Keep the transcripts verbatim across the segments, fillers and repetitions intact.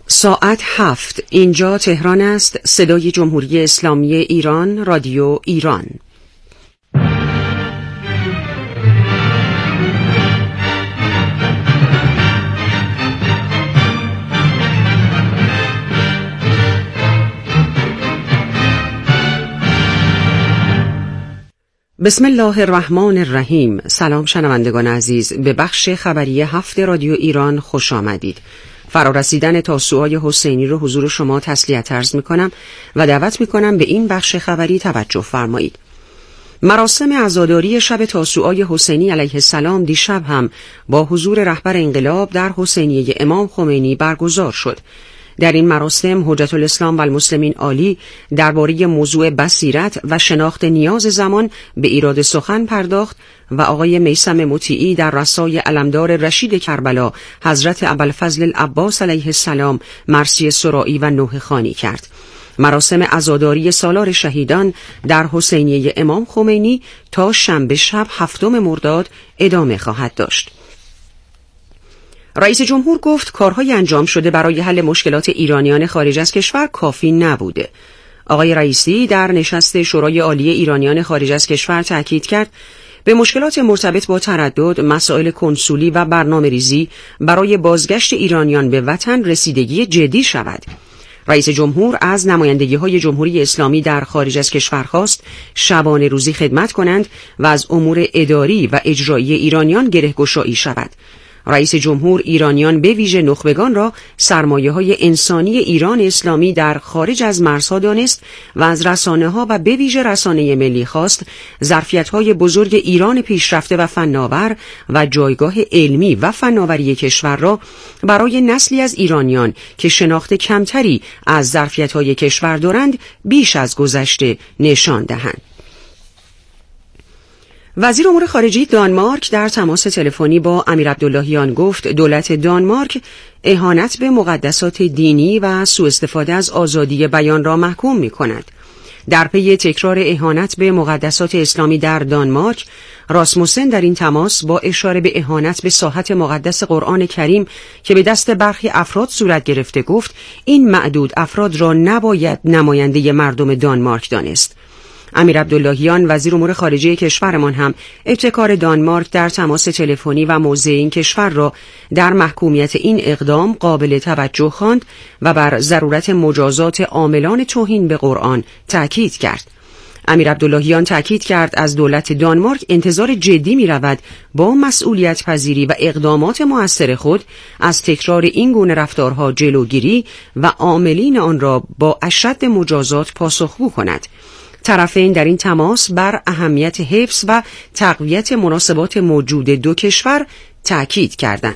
ساعت هفت. اینجا تهران است. صدای جمهوری اسلامی ایران، رادیو ایران. بسم الله الرحمن الرحیم. سلام شنوندگان عزیز، به بخش خبری هفت رادیو ایران خوش آمدید. فرارسیدن تاسوعای حسینی رو حضور شما تسلیت عرض می کنم و دعوت می کنم به این بخش خبری توجه فرمایید. مراسم عزاداری شب تاسوعای حسینی علیه السلام دیشب هم با حضور رهبر انقلاب در حسینیه امام خمینی برگزار شد. در این مراسم حجت الاسلام و المسلمین عالی درباره موضوع بصیرت و شناخت نیاز زمان به ایراد سخن پرداخت و آقای میثم مطیعی در رسای علمدار رشید کربلا حضرت ابوالفضل العباس علیه السلام مرثیه سرائی و نوحه خوانی کرد. مراسم عزاداری سالار شهیدان در حسینیه امام خمینی تا شنبه شب هفتم مرداد ادامه خواهد داشت. رئیس جمهور گفت کارهای انجام شده برای حل مشکلات ایرانیان خارج از کشور کافی نبوده. آقای رئیسی در نشست شورای عالی ایرانیان خارج از کشور تاکید کرد به مشکلات مرتبط با تردد، مسائل کنسولی و برنامه ریزی برای بازگشت ایرانیان به وطن رسیدگی جدی شود. رئیس جمهور از نمایندگی‌های جمهوری اسلامی در خارج از کشور خواست شبانه روزی خدمت کنند و از امور اداری و اجرایی ایرانیان گره‌گشایی شود. رئیس جمهور ایرانیان به ویژه نخبگان را سرمایه‌های انسانی ایران اسلامی در خارج از مرزها دانست و از رسانه‌ها و به ویژه رسانه ملی خواست ظرفیت‌های بزرگ ایران پیشرفته و فناور و جایگاه علمی و فناوری کشور را برای نسلی از ایرانیان که شناخت کمتری از ظرفیت‌های کشور دارند بیش از گذشته نشان دهند. وزیر امور خارجه دانمارک در تماس تلفنی با امیر عبداللهیان گفت دولت دانمارک اهانت به مقدسات دینی و سوء استفاده از آزادی بیان را محکوم می کند. در پی تکرار اهانت به مقدسات اسلامی در دانمارک، راسموسن در این تماس با اشاره به اهانت به ساحت مقدس قرآن کریم که به دست برخی افراد صورت گرفته گفت این معدود افراد را نباید نماینده مردم دانمارک دانست. امیر عبداللهیان وزیر امور خارجه کشورمان هم ابتکار دانمارک در تماس تلفنی و موضع این کشور را در محکومیت این اقدام قابل توجه خواند و بر ضرورت مجازات عاملان توهین به قرآن تأکید کرد. امیر عبداللهیان تأکید کرد از دولت دانمارک انتظار جدی می رود با مسئولیت پذیری و اقدامات مؤثر خود از تکرار این گونه رفتارها جلوگیری و عاملین آن را با اشد مجازات پاسخگو کند. طرفین در این تماس بر اهمیت حفظ و تقویت مناسبات موجود دو کشور تأکید کردند.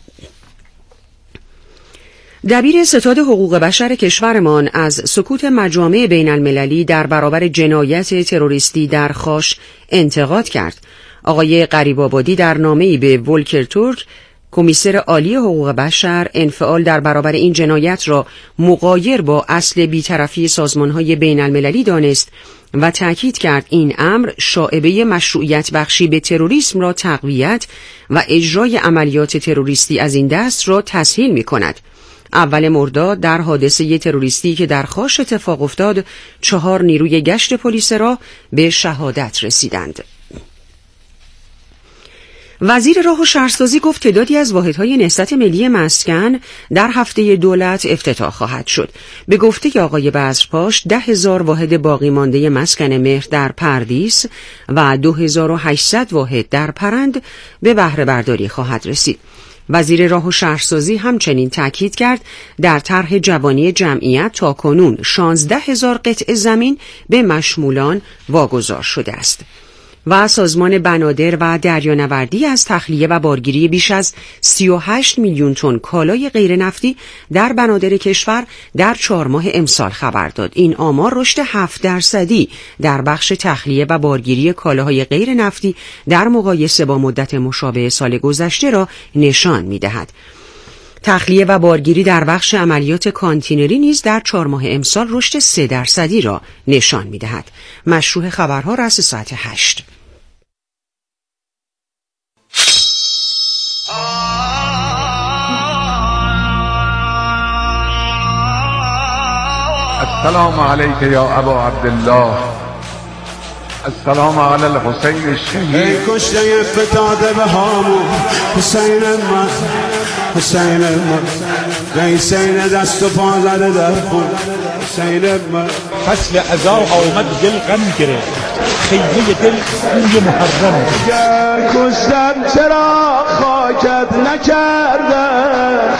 دبیر ستاد حقوق بشر کشورمان از سکوت مجامع بین المللی در برابر جنایت تروریستی در خاش انتقاد کرد. آقای غریب‌آبادی در نامه‌ای به ولکر تورک کمیسر عالی حقوق بشر انفعال در برابر این جنایت را مغایر با اصل بی‌طرفی سازمان‌های بین المللی دانست و تأکید کرد این امر شائبه مشروعیت بخشی به تروریسم را تقویت و اجرای عملیات تروریستی از این دست را تسهیل می‌کند. اول مرداد در حادثه تروریستی که در خاش اتفاق افتاد، چهار نیروی گشت پلیس را به شهادت رسیدند. وزیر راه و شهرسازی گفت تعدادی از واحدهای نهضت ملی مسکن در هفته دولت افتتاح خواهد شد. به گفته آقای بزرپاش ده هزار واحد باقی مانده مسکن مهر در پردیس و دو هزار و هشتصد واحد در پرند به بهره برداری خواهد رسید. وزیر راه و شهرسازی همچنین تأکید کرد در طرح جوانی جمعیت تاکنون شانزده هزار قطعه زمین به مشمولان واگذار شده است. و سازمان بنادر و دریانوردی از تخلیه و بارگیری بیش از سی و هشت میلیون تن کالای غیر نفتی در بنادر کشور در چهار ماه امسال خبر داد. این آمار رشد هفت درصدی در بخش تخلیه و بارگیری کالاهای غیر نفتی در مقایسه با مدت مشابه سال گذشته را نشان می‌دهد. تخلیه و بارگیری در بخش عملیات کانتینری نیز در چهار ماه امسال رشد سه درصدی را نشان می‌دهد. مشروع خبرها رأس ساعت هشت. السلام علیک یا ابا عبدالله، السلام علی الحسین الشهید. ای کشته فتاده به هامون حسین من، حسین من، حسین دست و پا زده در خون حسین من. فصل عزا آمد دل غم گرفت، خیمه دل بوی محرم. گر کشتم چرا خاکت نکردم.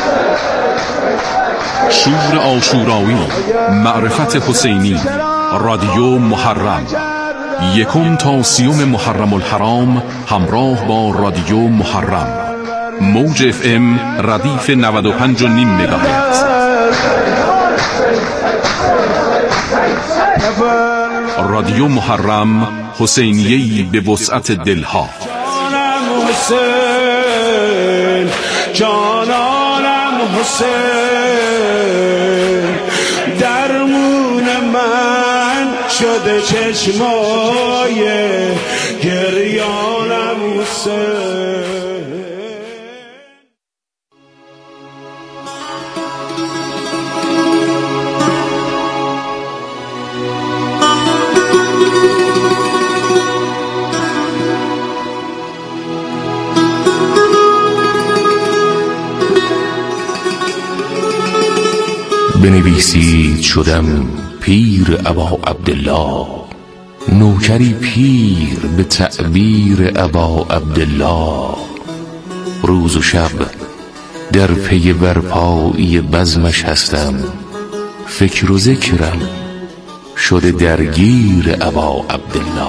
شور عاشورایی، معرفت حسینی، رادیو محرم، یکم تا سیوم محرم الحرام همراه با رادیو محرم، موج اف ام ردیف نود و پنج و نیم مگاهرتز. رادیو محرم، حسینیه‌ای به وسعت دلها. جانم حسین، جانانم حسین، درمون من شده چشمای گریانم حسین. بنویسید شدم پیر ابا عبدالله، نوکری پیر به تعبیر ابا عبدالله. روز و شب در پی برپایی بزمش هستم، فکر و ذکرم شده درگیر ابا عبدالله.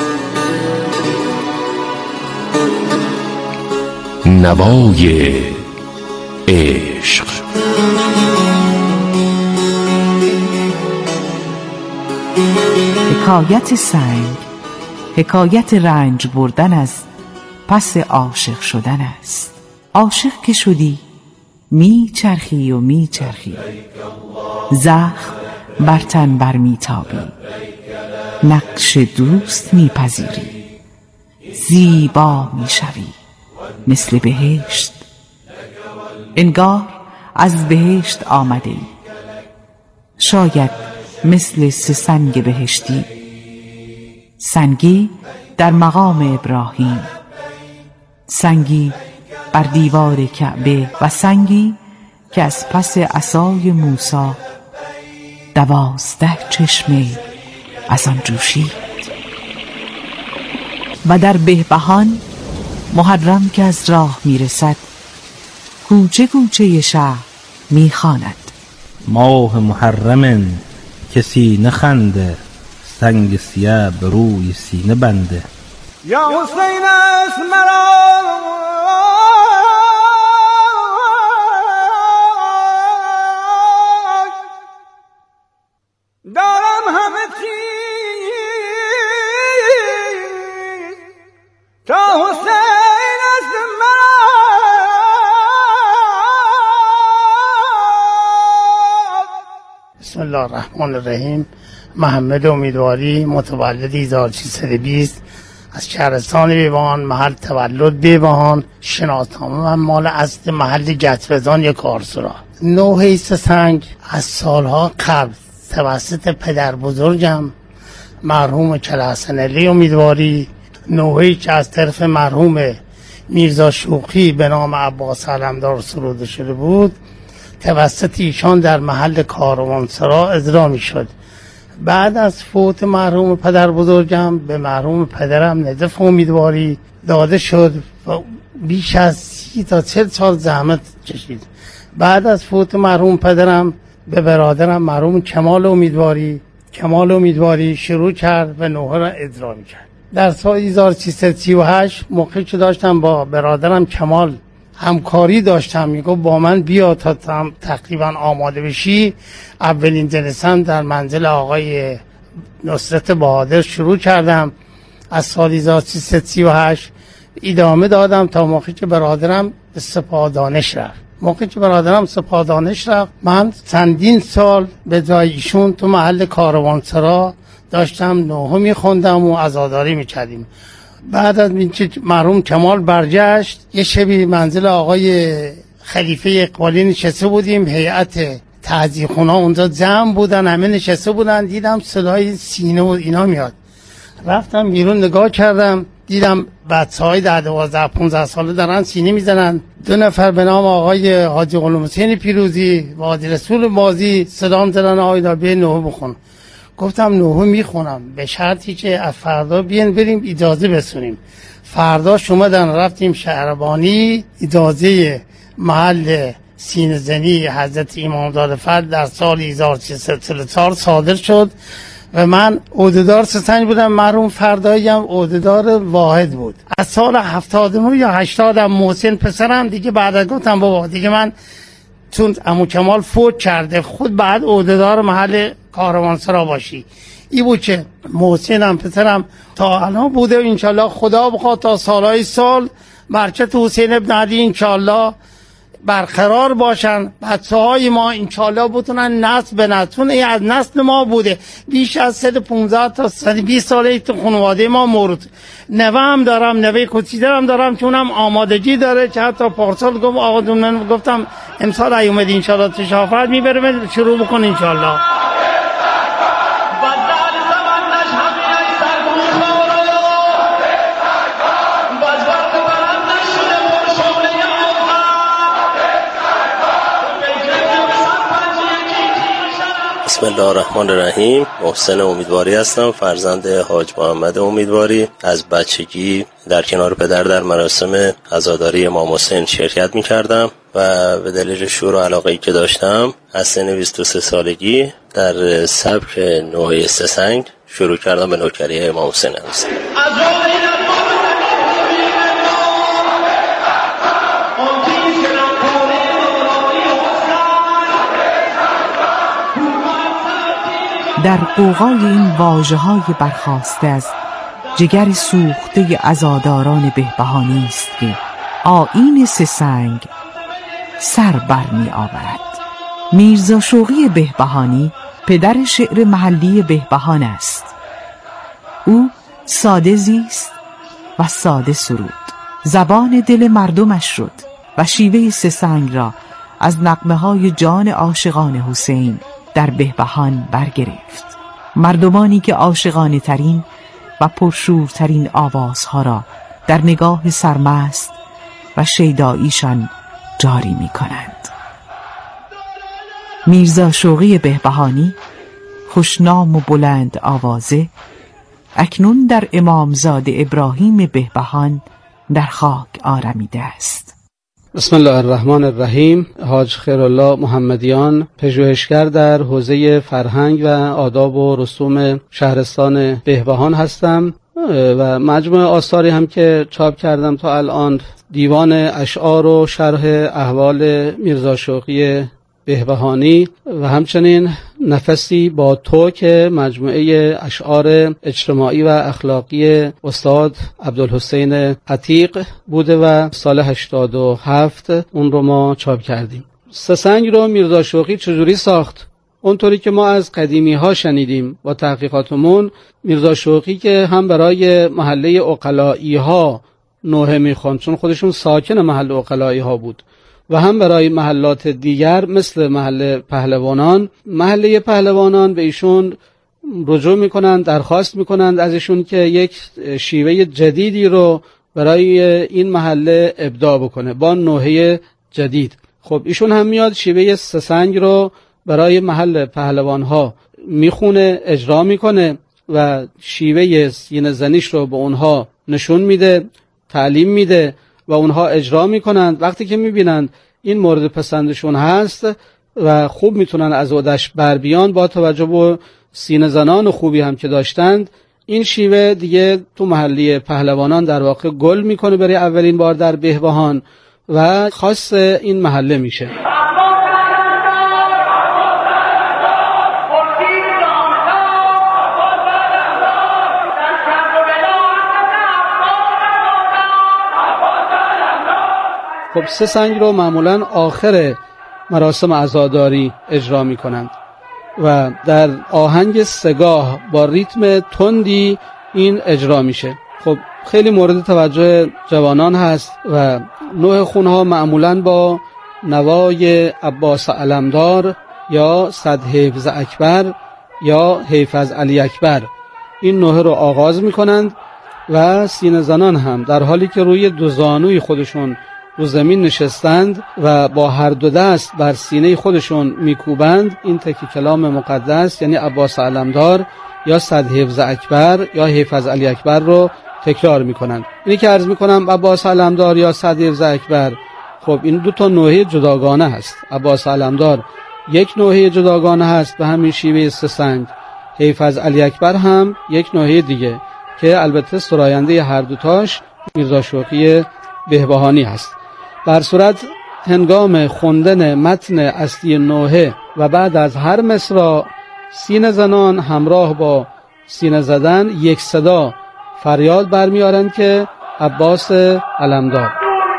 نوای عشق. حکایت سنگ حکایت رنج بردن از پس عاشق شدن است. عاشق که شدی می چرخی و می چرخی، زخم بر تن بر می تابی، نقش دوست می پذیری، زیبا می شوی مثل بهشت. انگار از بهشت آمده ای، شاید مثل سه سنگ بهشتی، سنگی در مقام ابراهیم، سنگی بر دیوار کعبه و سنگی که از پس عصای موسی دوازده چشمه از آن جوشید. و در بهبهان محرم که از راه میرسد، کوچه کوچه شهر میخواند: ماه محرم کسی نخنده، سنگ سیاه به روی سینه بنده. یا حسین است مرا دارم همه چیز تا حسین است مرا. بسم الله الرحمن الرحیم. محمد امیدواری، متولد هزار و سیصد و بیست، از شهرستان بیوان، محل تولد بیوان، شناسنامه من مال اصل محل جترزان یک کارسرا. نوع حیث سنگ از سالها قبل توسط پدر بزرگم مرحوم کلحسن علی امیدواری، نوعی که از طرف مرحوم میرزا شوقی به نام عباس علمدار سروده شده بود، توسط ایشان در محل کاروانسرا اجرا می شد. بعد از فوت مرحوم پدر بزرگم به مرحوم پدرم نجف امیدواری داده شد و بیش از سی تا چل سال زحمت کشید. بعد از فوت مرحوم پدرم به برادرم مرحوم کمال امیدواری کمال امیدواری شروع کرد و نوحه را اجرا می کرد. در سال هزار و سیصد و سی و هشت موقعی که داشتم با برادرم کمال همکاری داشتم، میگو با من بیا تا تقریبا آماده بشی. اولین جلسم در منزل آقای نصرت بهادر شروع کردم. از سال هزار و سیصد و سی و هشت ادامه دادم تا موقعی که برادرم به سپاه دانش رفت. موقعی که برادرم سپاه دانش رفت، من چندین سال به جای ایشون تو محل کاروانسرا داشتم نوحه میخوندم و عزاداری میکردیم. بعد از اینکه مرحوم کمال برگشت، یه شبی منزل آقای خلیفه اقبالی نشسته بودیم، هیئت تعزیه خونه اونجا جمع بودن، همه نشسته بودن، دیدم صدای سینه و اینا میاد. رفتم بیرون نگاه کردم، دیدم بچه‌های ده دوازده پانزده ساله دارن سینه میزنن. دو نفر به نام آقای حاجی غلام حسین پیروزی و حاجی رسول بازی صدام زدن آقای دابه نوحه بخون. گفتم نوحه میخونم به شرطی که از فردا بیان بریم اجازه بسونیم. فردا اومدن رفتیم شهربانی، اجازه محل سینه زنی حضرت امامزاده فضل در سال هزار و سیصد و چهل و چهار صادر شد و من عهدهدار سسنج بودم. مرحوم فردایی هم عهدهدار واحد بود. از سال هفتاد و نه یا هشتاد هم محسن پسرم دیگه بعد از گفتم بابا دیگه من چون عمو کمال فوت کرده خود بعد عهدهدار محل کاروانسرا باشی. ای بود که محسن هم پسرم تا الان بوده و انشالله خدا بخواد تا سالهای سال برکت حسین ابن علی انشالله برقرار باشن. بچه های ما انشالله بتونن نسل به نسل، این از نسل ما بوده بیش از صد و پانزده تا صد و بیست ساله تو خانواده ما مورد. نوه هم دارم، نوه کچیدر هم دارم چون هم آمادگی داره که حتی پارسال گفت آقا دونن گفتم امسال ایومد انشالله تشافت میبرم شروع بکن انشالله. بسم الله الرحمن الرحیم. محسن امیدواری هستم، فرزند حاج محمد امیدواری. از بچگی در کنار پدر در مراسم عزاداری امام حسین شرکت می کردم و به دلیل شور و علاقه‌ای که داشتم از سن بیست و سه سالگی در سبک نوحه سسنگ شروع کردم به نوکری امام حسین هستم. در قوقای این واژه‌های برخاسته از جگر سوخته عزاداران بهبهانی است که آیین سسنگ سر بر می آورد. میرزا شوقی بهبهانی پدر شعر محلی بهبهان است. او ساده زیست و ساده سرود، زبان دل مردمش شد و شیوه سسنگ را از نغمه‌های جان عاشقان حسین در بهبهان برگرفت. مردمانی که عاشقانه ترین و پرشورترین آوازها را در نگاه سرمست و شیداییشان جاری می کنند. میرزا شوقی بهبهانی خوشنام و بلند آوازه اکنون در امامزاده ابراهیم بهبهان در خاک آرمیده است. بسم الله الرحمن الرحیم. حاج خیرالله محمدیان، پژوهشگر در حوزه فرهنگ و آداب و رسوم شهرستان بهبهان هستم و مجموعه آثاری هم که چاپ کردم تا الان دیوان اشعار و شرح احوال میرزا شوقی بهبهانی و همچنین نفسی با تو که مجموعه اشعار اجتماعی و اخلاقی استاد عبدالحسین عتیق بوده و سال هشتاد و هفت اون رو ما چاپ کردیم. سسنگ رو میرزا شوقی چجوری ساخت؟ اونطوری که ما از قدیمی ها شنیدیم با تحقیقاتمون، میرزا شوقی که هم برای محله عقلایی ها نوحه میخوند چون خودشون ساکن محل عقلایی ها بود و هم برای محلات دیگر مثل محل پهلوانان، محله پهلوانان به ایشون رجوع میکنند، درخواست میکنند از ایشون که یک شیوه جدیدی رو برای این محله ابداع بکنه با نوحه جدید. خب ایشون هم میاد شیوه سسنگ رو برای محل پهلوانها میخونه، اجرا میکنه و شیوه سینه زنیش رو به اونها نشون میده، تعلیم میده و اونها اجرا میکنند. وقتی که میبینند این مورد پسندشون هست و خوب میتونن از عهده‌اش بر بیان، با توجه به سینه زنان خوبی هم که داشتند، این شیوه دیگه تو محلی پهلوانان در واقع گل میکنه برای اولین بار در بهبهان و خاص این محله میشه. خب سسنگ رو معمولا آخر مراسم عزاداری اجرا می کنند و در آهنگ سگاه با ریتم تندی این اجرا میشه. خب خیلی مورد توجه جوانان هست و نوع خونها معمولا با نوای عباس علمدار یا صد حیفز اکبر یا حیف از علی اکبر، این نوحه رو آغاز میکنند و سینه زنان هم در حالی که روی دو زانوی خودشون رو زمین نشستند و با هر دو دست بر سینه خودشون میکوبند، این تکی کلام مقدس یعنی عباس علمدار یا صد حیفز اکبر یا حیف از علی اکبر رو تکرار میکنند. اینی که عرض میکنم عباس علمدار یا صد حیفز اکبر، خب این دو تا نوحه جداگانه هست. عباس علمدار یک نوحه جداگانه هست به همین شیوه سه سنگ، حیف از علی اکبر هم یک نوحه دیگه که البته سراینده هر دوتاش میرزا شوقی بهبهانی هست. بر صورت هنگام خوندن متن اصلی نوحه و بعد از هر مصرع سینه زنان همراه با سینه زدن یک صدا فریاد برمیارند که عباس علمدار.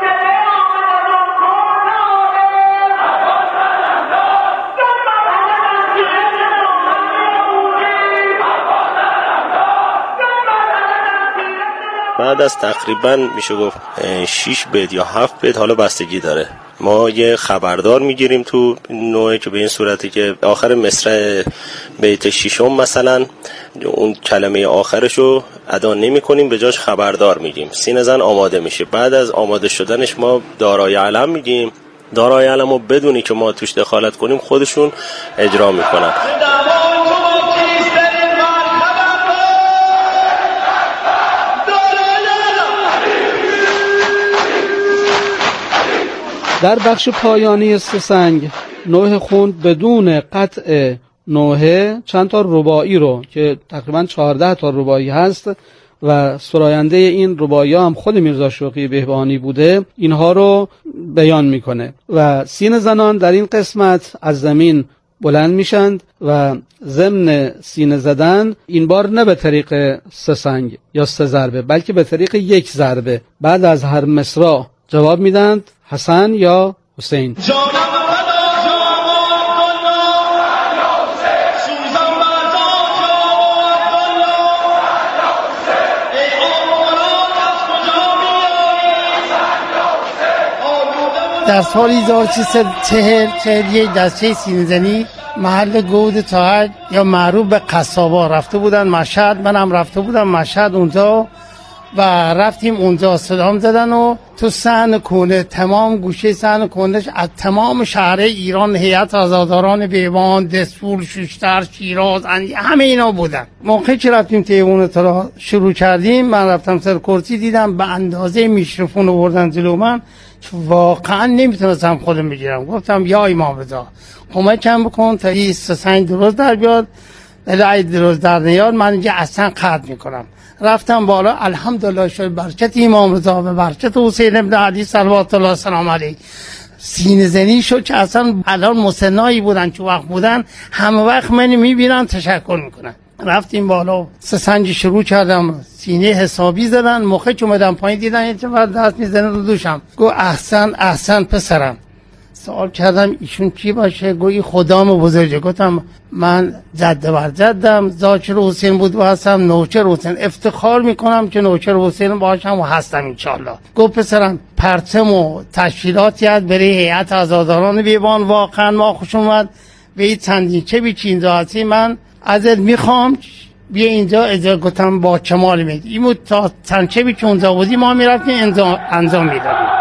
بعد از تقریبا میشه گفت شش بیت یا هفت بیت، حالا بستگی داره، ما یه خبردار میگیریم تو نوعی که به این صورتی که آخر مصرع بیت ششم مثلا اون کلمه آخرشو ادا نمی کنیم، به جاش خبردار میگیم. سینه زن آماده میشه، بعد از آماده شدنش ما دارای علم میگیم، دارای علم رو بدونی که ما توش دخالت کنیم خودشون اجرا میکنن. در بخش پایانی سه سنگ نوحه خوند بدون قطع نوحه چند تا رباعی رو که تقریبا چهارده تا رباعی هست و سراینده این رباعی هم خود میرزا شوقی بهبهانی بوده، اینها رو بیان میکنه و سینه زنان در این قسمت از زمین بلند میشند و ضمن سینه زدن این بار نه به طریق سه سنگ یا سه ضربه بلکه به طریق یک ضربه بعد از هر مصرع جواب میدند حسن یا حسین. در سال هزار و سیصد و چهل یک دسته سینه‌زنی محل گود تاج یا معروف به قصابا رفته بودن مشهد، منم رفته بودم مشهد اونجا و رفتیم اونجا صدام زدن و تو صحن کونه تمام گوشه صحن کونهش از تمام شهر ایران هیئت عزاداران بیوان، دسفول، شوشتر، شیراز، همه اینا بودن. موقعی که رفتیم تیوون اطلاع شروع کردیم من رفتم سر کرسی دیدم به اندازه میکروفون آوردن جلو من، واقعا نمیتونستم خودم بگیرم. گفتم یا امام رضا کمکم بکن تا این سه سنگ درست در بیاد، ولی درست در نیاد من اینجا اصلا قطع میکنم. رفتم بالا، الحمدلله شد برکت امام رضا و برکت حسین ابن علی صلوات الله سلام علیه سینه زنی شد که اصلا الان مسنایی بودن که وقت بودن همه وقت منو میبینن تشکر میکنن. رفتیم بالا سه سنج شروع کردم، سینه حسابی زدن. موقع که اومدم پایین دیدن یه چه دست میزنه رو دوشم. گو احسن احسن پسرم. سوال کردم ایشون کی باشه؟ گویی خدام بزرگه. گفتم من جد بر جدم زاکر حسین بود و هستم نوکر حسین، افتخار میکنم که نوکر حسین باشم و هستم انشالله. گفت پسرم پرچم و تشکیلاتی هست برای هیئت عزاداران بیوان، واقعا ما خوش اومد به این چندینچه بی که اینجا هستی، من ازت میخوام بیا اینجا اجازه. گفتم با کمال میاد ایمو تا چندچه بی که اونجا بودی ما میرفتیم انجام میدادیم.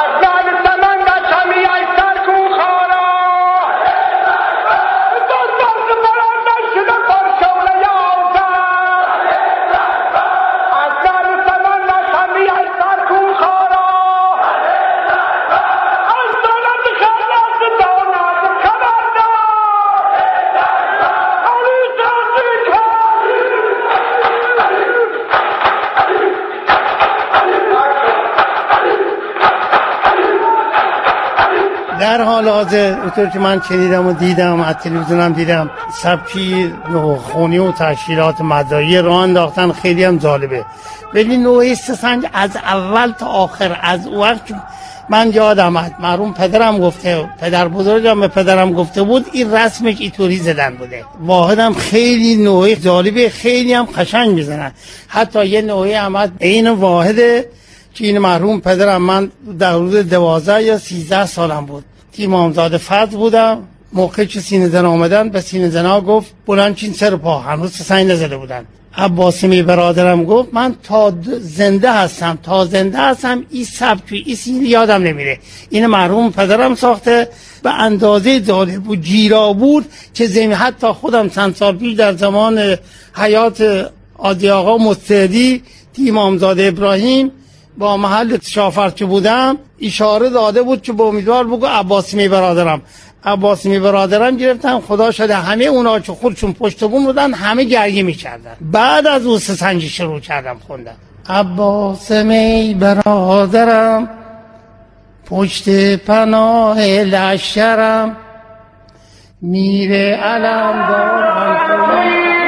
در حال حاضر اونطور که من شنیدم و دیدم از تلویزیونم دیدم سبکی نوخونی و تشکیلات مدایی راه انداختن، خیلی هم جالبه. ولی نوع سه سنج از اول تا آخر از وقت من یادم آمد مرحوم پدرم گفته، پدر بزرگم به پدرم گفته بود این رسمش اینطوری زدن بوده. واحدم خیلی نوعی جالبه، خیلی هم قشنگ میزنن. حتی یه نوعی آمد این واحده که این مرحوم پدرم من در حدود دوازده یا سیزده سالم بود، امامزاده فضل بودم موقع که سینه زن آمدن به سینه زنها گفت بلند چین سر پا، هنوز سنگ نزده بودن. عباسمی برادرم گفت من تا زنده هستم تا زنده هستم این سبکی این سینه یادم نمیره. این مرحوم پدرم ساخته، به اندازه داده بود، جیرا بود که زمین. حتی خودم چند سال پیش در زمان حیات عادی آقا مستعدی امامزاده ابراهیم با محل شافرچ بودم اشاره داده بود که با امیدوار بگو عباسمی برادرم. عباسمی برادرم گرفتن، خدا شده همه اونا که خودشون پشت بوم بودن همه گریه میکردن. بعد از اون سه سنجی شروع کردم خوندم. عباسمی برادرم پشت پناه لشکرم میره علم دارم.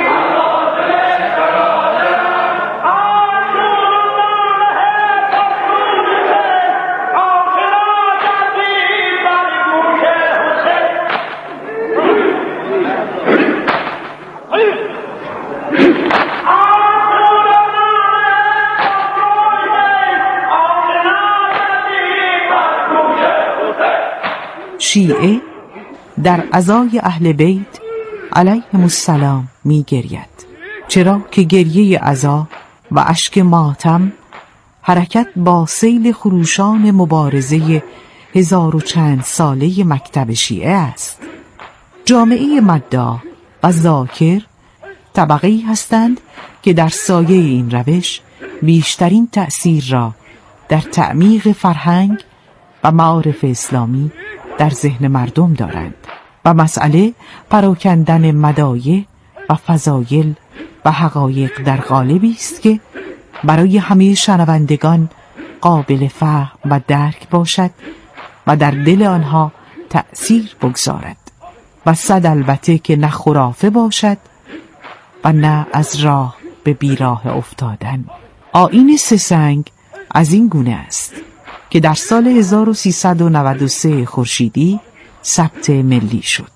شیعه در عزای اهل بیت علیهم السلام می گرید، چرا که گریه عزا و اشک ماتم حرکت با سیل خروشان مبارزه هزار و چند ساله مکتب شیعه است. جامعه مداح و ذاکر طبقه‌ای هستند که در سایه این روش بیشترین تأثیر را در تعمیق فرهنگ و معارف اسلامی در ذهن مردم دارند و مسئله پراکندن مدایح و فضایل و حقایق در قالبی است که برای همه شنوندگان قابل فهم و درک باشد و در دل آنها تأثیر بگذارد و صد البته که نه خرافه باشد و نه از راه به بیراه افتادن. آیین سه سنگ از این گونه است که در سال هزار و سیصد و نود و سه خورشیدی ثبت ملی شد.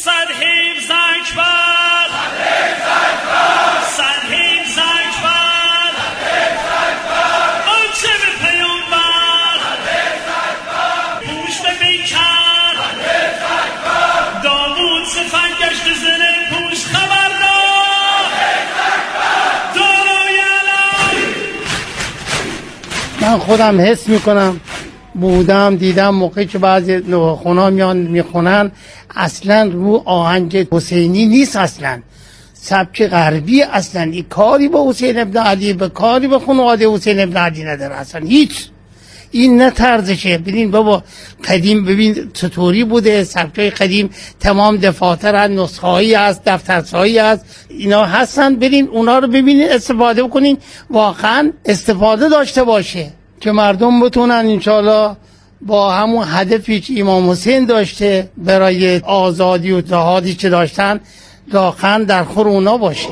من خودم حس میکنم، بودم دیدم موقعی که بعضی نوخونا میان میخونن اصلا رو آهنگ حسینی نیست، اصلا سبک غربی، اصلا این کاری با حسین ابن علی به کاری به خانواده حسین ابن علی نداره، اصلا هیچ. این نه طرزشه. ببین بابا قدیم ببین چطوری بوده، سبکای قدیم تمام دفاتر هست، نسخه هایی هست، دفترسایی هست، اینا هستن. برین اونا رو ببینین، استفاده بکنین، واقعا استفاده داشته باشه که مردم بتونن انشالله با همون هدفی که امام حسین داشته برای آزادی و اتحادی که داشتن واقعا در خور اونا باشه.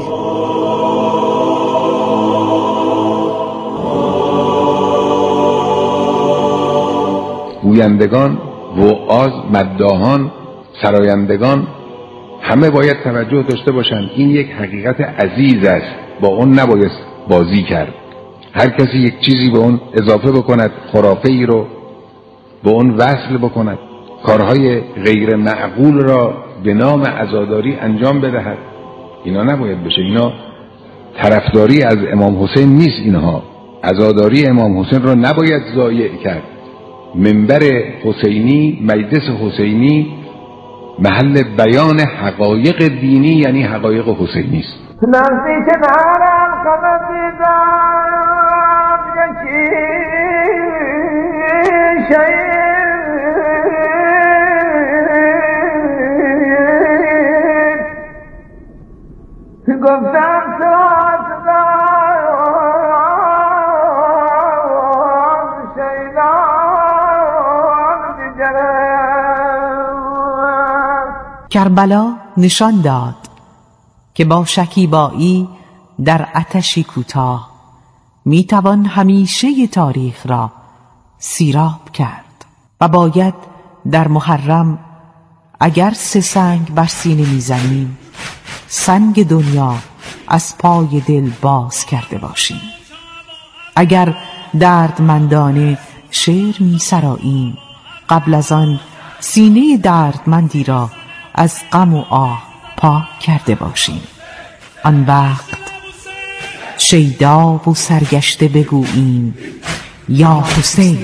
گویندگان، وعاظ، مداحان، سرایندگان همه باید توجه داشته باشند. این یک حقیقت عزیز است، با اون نباید بازی کرد. هر کسی یک چیزی به اون اضافه بکند، خرافه ای رو به اون وصل بکند، کارهای غیر معقول را به نام عزاداری انجام بدهد، اینا نباید بشه. اینا طرفداری از امام حسین نیست. اینها عزاداری امام حسین را نباید ضایع کرد. منبر حسینی، مجلس حسینی محل بیان حقایق دینی یعنی حقایق حسینی است. کربلا نشان داد که با شکیبایی در آتشی کوتاه میتوان همیشه تاریخ را سیراب کرد و باید در محرم اگر سه سنگ بر سینه میزنیم سنگ دنیا از پای دل باز کرده باشیم. اگر دردمندانه شعر می سراییم قبل از آن سینه دردمندی را از غم و آه پاک کرده باشیم. آن وقت شیدا و سرگشته بگوییم یا حسین.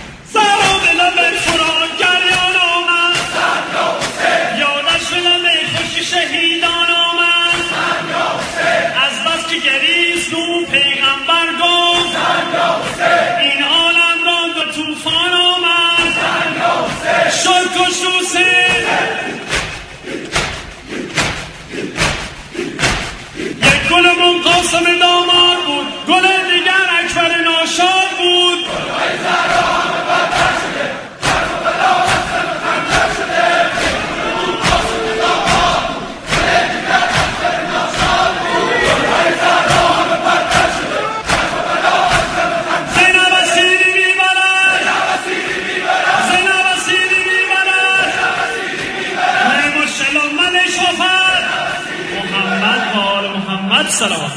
قاسم دامار بود، گل دیگر اکبر ناشاد بود. گلهای زهرا همه بدتر شده، کرم و بلا وصل خندر شده. قاسم دامار بود، گل دیگر اکبر ناشاد بود. گلهای زهرا همه بدتر شده، کرم و بلا وصل خندر شده. زینب اسیری میبرد، زینب اسیری میبرد، زینب اسیری میبرد. نعم الشلم من شفر، محمد و آل محمد سلام.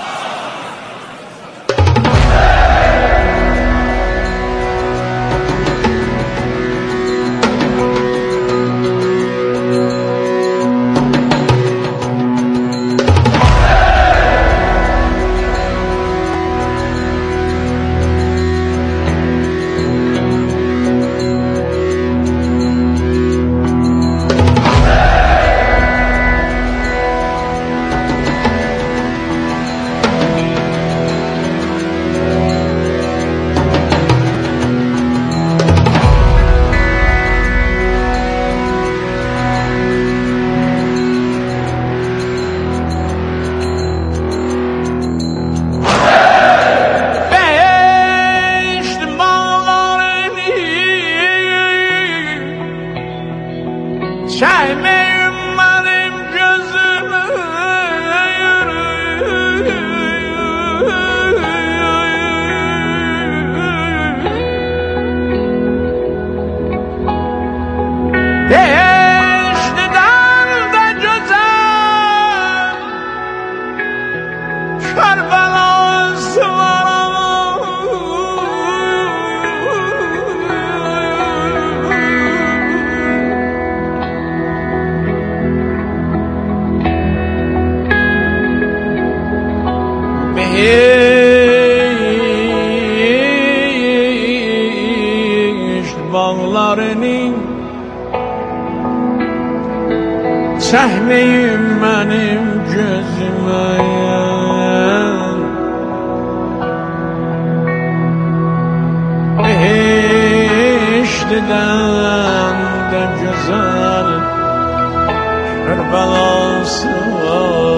Səhnəyim mənim gözümə Behiştdən də gözəl Kərbəlası var